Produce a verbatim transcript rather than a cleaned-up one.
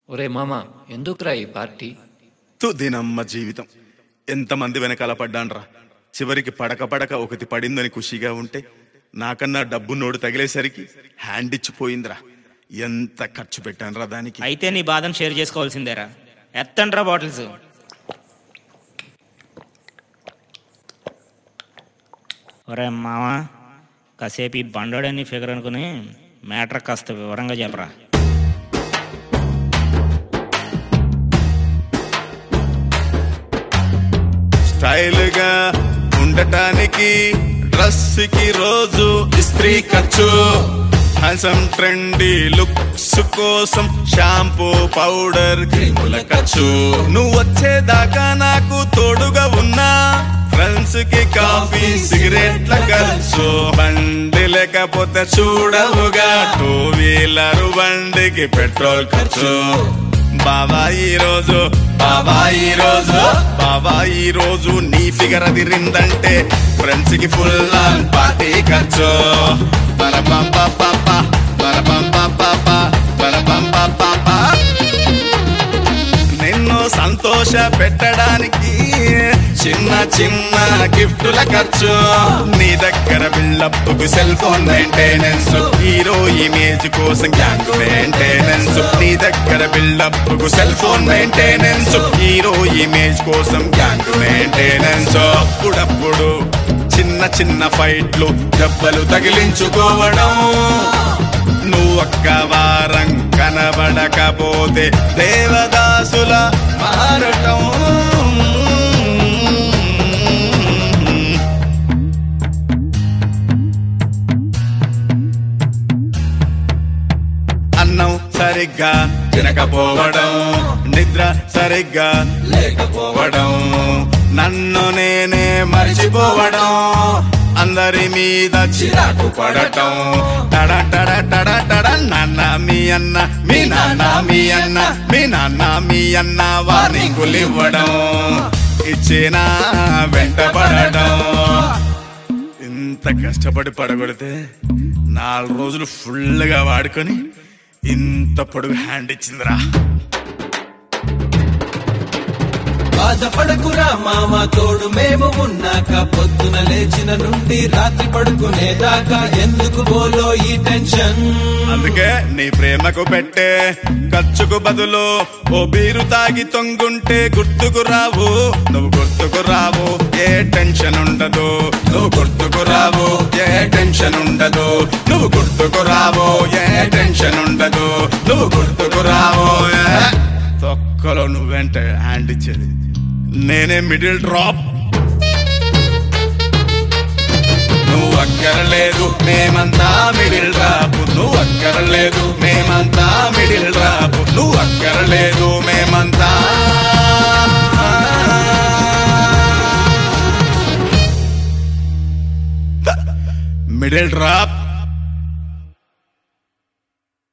ఒరే మామ, ఎందుకురా ఈ పార్టీ? తుదినమ్మ జీవితం ఎంతమంది వెనకాల పడ్డాన్రా. చివరికి పడక పడక ఒకటి పడిందని ఖుషిగా ఉంటే నాకన్నా డబ్బు నోడు తగిలేసరికి హ్యాండ్ ఇచ్చిపోయిందిరా. ఎంత ఖర్చు పెట్టాన్రా దానికి. అయితే నీ బాధను షేర్ చేసుకోవాల్సిందేరా. ఎత్తండ్రా బాటిల్స్. ఒరే మామ, కాసేపు ఈ బండోడని ఫిగర్ అనుకుని మ్యాటర్ కాస్త వివరంగా చెప్పరా. స్టైల్ గా ఉండటానికి డ్రెస్ కి రోజు ఇస్త్రీ ఖర్చు, హ్యాండ్సమ్ ట్రెండీ లుక్స్ కోసం షాంపూ పౌడర్ క్రీముల ఖర్చు. నువ్వు వచ్చేదాకా నాకు తోడుగా ఉన్నా ఫ్రెండ్స్ కి కాఫీ సిగరెట్ల ఖర్చు. బండి లేకపోతే చూడవుగా టూ వీలర్ బండికి పెట్రోల్ ఖర్చు. బాబా ఈ రోజు బాబా ఈ రోజు బాబా ఈ రోజు నీ ఫిగర్ అదిరిందంటే ఫ్రెండ్స్ కి ఫుల్ ఆన్ పార్టీ ఖర్చు. పరపంప పాప పరపంప పాప పరపంప పాప. నిన్ను సంతోష పెట్టడానికి చిన్న చిన్న గిఫ్టుల ఖర్చు. నీ దగ్గర బిల్డప్ కు cell phone maintenance, hero image కోసం గ్యాంగ్ మెయింటెనెన్స్. నీ దగ్గర బిల్డప్ కు cell phone maintenance, hero image కోసం గ్యాంగ్ మెయింటెనెన్స్. అప్పుడప్పుడు చిన్న చిన్న ఫైట్లు దెబ్బలు తగిలించుకోవడం. నువ్వు ఒక్క వారం కనబడకపోతే దేవదాసుల మారటం. అన్నం సరిగ్గా తినకపోవడం, నిద్ర సరిగ్గా లేకపోవడం, నన్ను నేనే మర్చిపోవడం, అందరి మీద చిరాకు పడటం. టడ టడ టడ టడ నాన్న మీ అన్న మీ నాన్న మీ అన్న మీ నాన్న మీ అన్న వార్నింగులు ఇవ్వడం, ఇచ్చిన వెంట పడటం. ఇంత కష్టపడి పడగొడితే నాలుగు రోజులు ఫుల్గా వాడుకొని ఇంత పొడుగు హ్యాండ్ ఇచ్చిందిరా. బాధపడకురా మామ, తోడు మేము ఉన్నాక. పొద్దున లేచిన నుండి రాత్రి పడుకునేదాకా ఎందుకు బోలో ఈ టెన్షన్. అందుకే నీ ప్రేమకు పెట్టే ఖర్చుకు బదులు ఓ బీరు తాగి తొంగుంటే గుర్తుకు రావు, నువ్వు గుర్తుకు రావు. ఏ టెన్షన్ ఉండదు, నువ్వు గుర్తుకు రావు. ఏ టెన్షన్ ఉండదు, నువ్వు గుర్తుకు రావు. ఏ టెన్షన్ ఉండదు, నువ్వు గుర్తుకు రావు. తొక్కలో నువ్వెంటే హ్యాండ్ ఇచ్చేది, నేనే మిడిల్ డ్రాప్. నువ్వు అక్కర్లేదు మేమంతా మిడిల్ డ్రాప్. నువ్వు అక్కర్లేదు మేమంతా మిడిల్ డ్రాప్. నువ్వు అక్కర్లేదు మేమంతా మిడిల్ డ్రాప్.